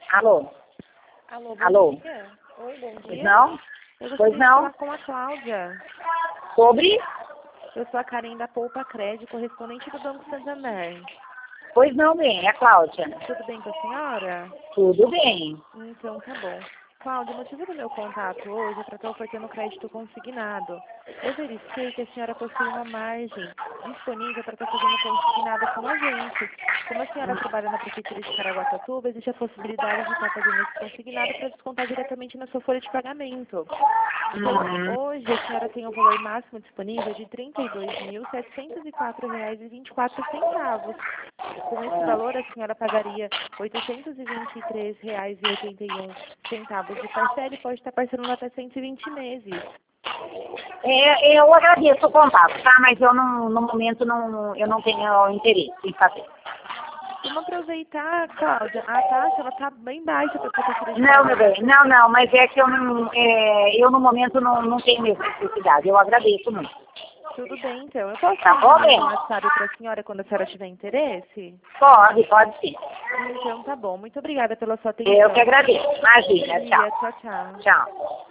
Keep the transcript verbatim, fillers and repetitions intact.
Alô? Alô, bom Alô? dia. Oi, bom dia. Pois não? Eu Pois gostaria de não? falar com a Cláudia. Sobre? Eu sou a Karen da Poupa Crédito, correspondente do Banco Santander. Pois não, bem, é a Cláudia. Tudo bem com a senhora? Tudo bem. Então tá bom. Cláudia, o motivo do meu contato hoje é para estar ofertando crédito consignado. Eu verifiquei que a senhora possui uma margem disponível para estar fazendo consignado com a gente. Como a senhora trabalha na Prefeitura de Caraguatatuba, existe a possibilidade de estar fazendo esse consignado para descontar diretamente na sua folha de pagamento. Uhum. Hoje a senhora tem o valor máximo disponível de trinta e dois mil, setecentos e quatro reais e vinte e quatro centavos. Com esse valor, a senhora pagaria oitocentos e vinte e três reais e oitenta e um centavos de parcela e pode estar parcelando até cento e vinte meses. É, eu agradeço o contato, tá? Mas eu não, no momento não, eu não tenho interesse em fazer. Vamos aproveitar, Cláudia. A taxa ela está bem baixa para a Prefeitura de Não, meu bem, Caraguatatuba. não, não, mas é que eu não, é, eu no momento não, não tenho mesmo necessidade. Eu agradeço muito. Tudo bem, então. Eu posso Tá bom, enviar bem? um WhatsApp para a senhora quando a senhora tiver interesse? Pode, pode sim. Então tá bom. Muito obrigada pela sua Eu que atenção. agradeço. Bom Imagina, dia. tchau. Tchau, tchau. Tchau.